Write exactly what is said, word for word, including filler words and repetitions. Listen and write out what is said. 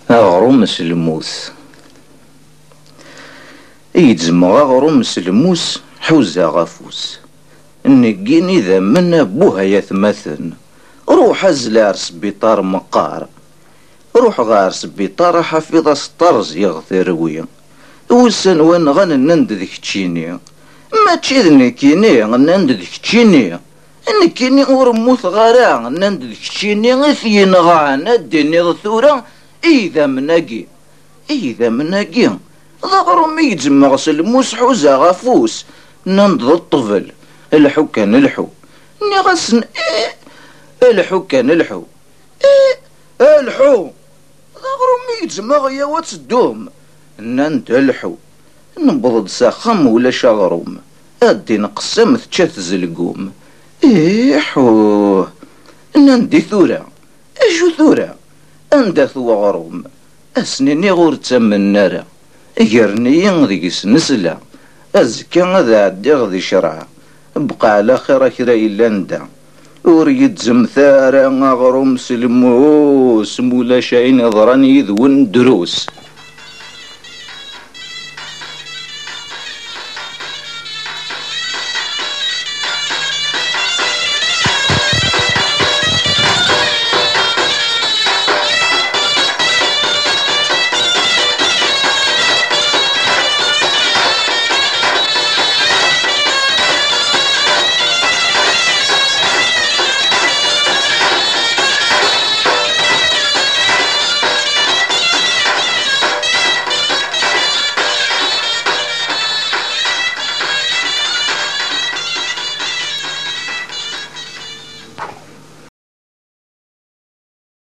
أغرم سلموس يتزمغ أغرم سلموس حوزة غفوس نقين إذا من بوها يثمثن روح أزلار سبيطار مقار روح غار سبيطار حفظ سطرز يغثروي وسن وين غن نند ذيك تشيني ما تشيذني كيني نند ذيك تشيني نكيني ورموث غارا نند ذيك تشيني غثين غانا ديني ثورا إذا مناقي إذا مناقي ضغرم يتزمغ سلموس حوزة غفوس ننض الطفل الحو كان الحو ني غسن إيه الحو كان الحو إيه الحو ضغرم يتزمغ يا واتسدوم ننت الحو نبض ساخم ولا شغروم ادي نقسم تشات زلقوم إيه حو نندي ثورة اجو ثورة اندث وغروم اسنيني غور تمن نارا اجرني ذيك سنسلا ازكى ذا عدي غذي شرعه بقى على خير كرا إلا ندا وريد زمثارا غروم سلموس مولا شاين ضراني ذون دروس.